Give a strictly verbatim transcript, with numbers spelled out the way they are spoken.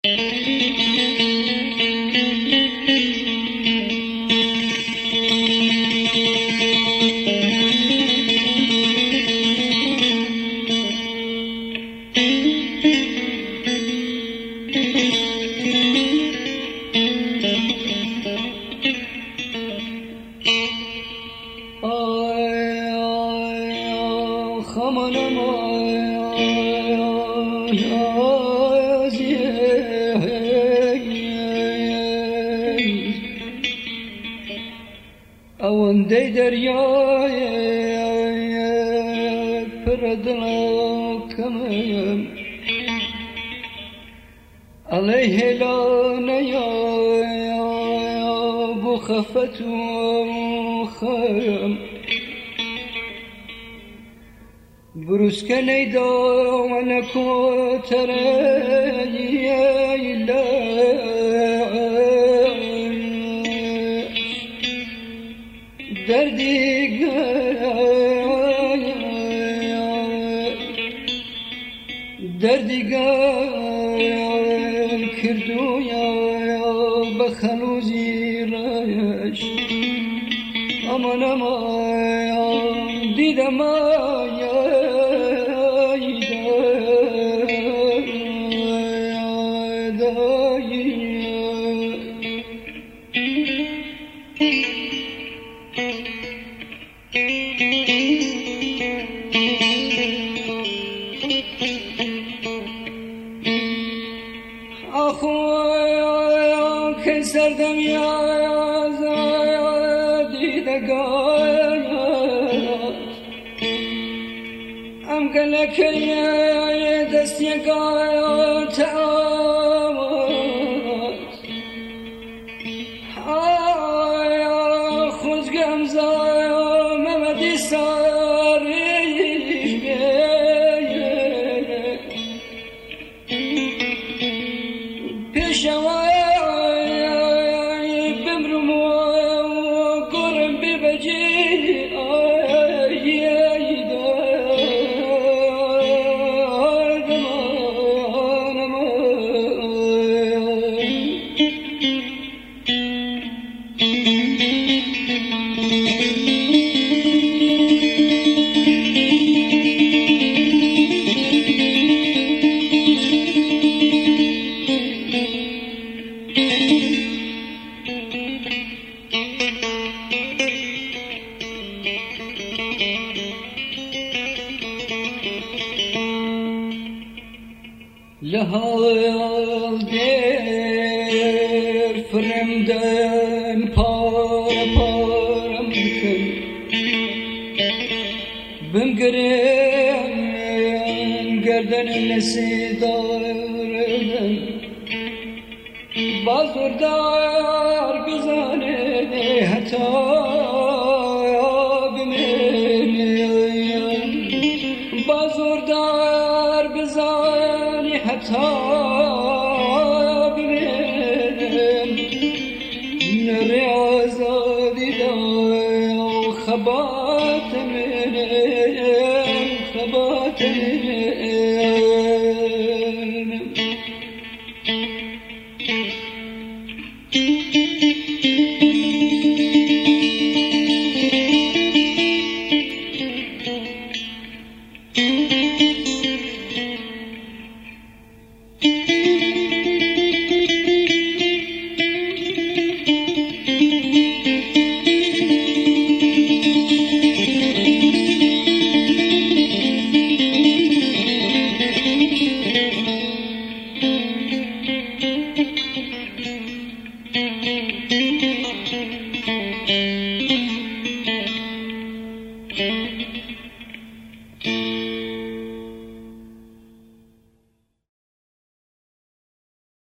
اونده دریای پردلکم علیه لانیا بخفت و خیم بروز کنی دانکو تری دردی دردی کردو یا بخلوزی رایش امان امان دیدم که سردم یاد دیدگاه ام گلکه دست یگاه تامد خود گمزا ممدی ساری پیشوا لحال در فرمدن پار پارم کن بمگرن گردن نسی دارن بازوردار گزانه حتی بمینن بازوردار گزانه حتی بمینن نری آزادی دار خبات منن خبات منن